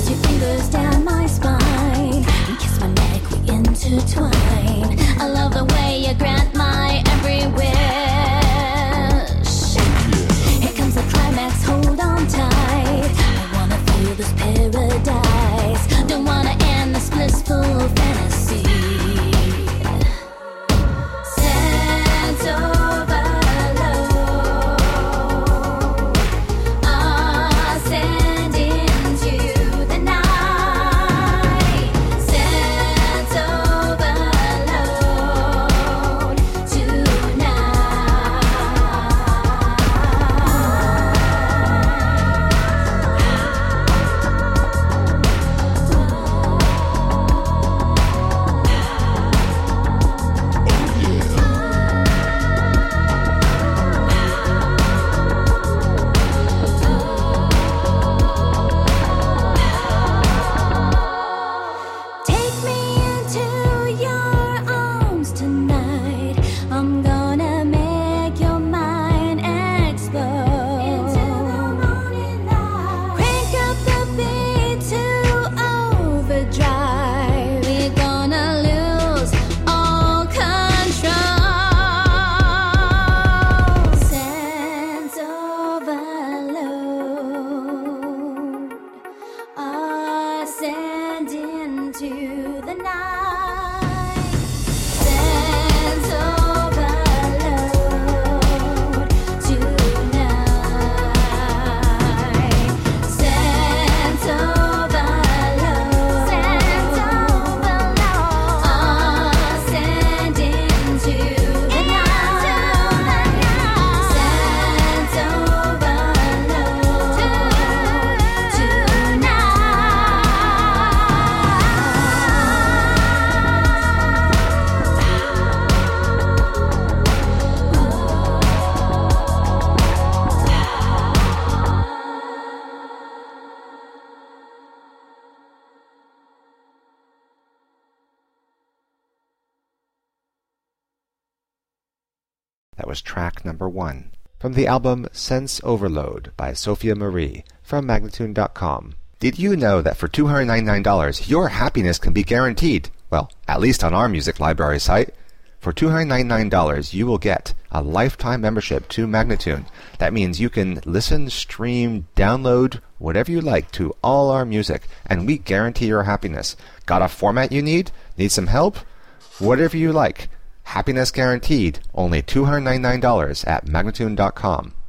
That was track number 1 from the album Sense Overload by Sophia Marie from Magnatune.com. Did you know that for $299 your happiness can be guaranteed? Well, at least on our music library site. For $299 you will get a lifetime membership to Magnatune. That means you can listen, stream, download, whatever you like to all our music, and we guarantee your happiness. Got a format you need? Need some help? Whatever you like. Happiness guaranteed. Only $299 at Magnatune.com.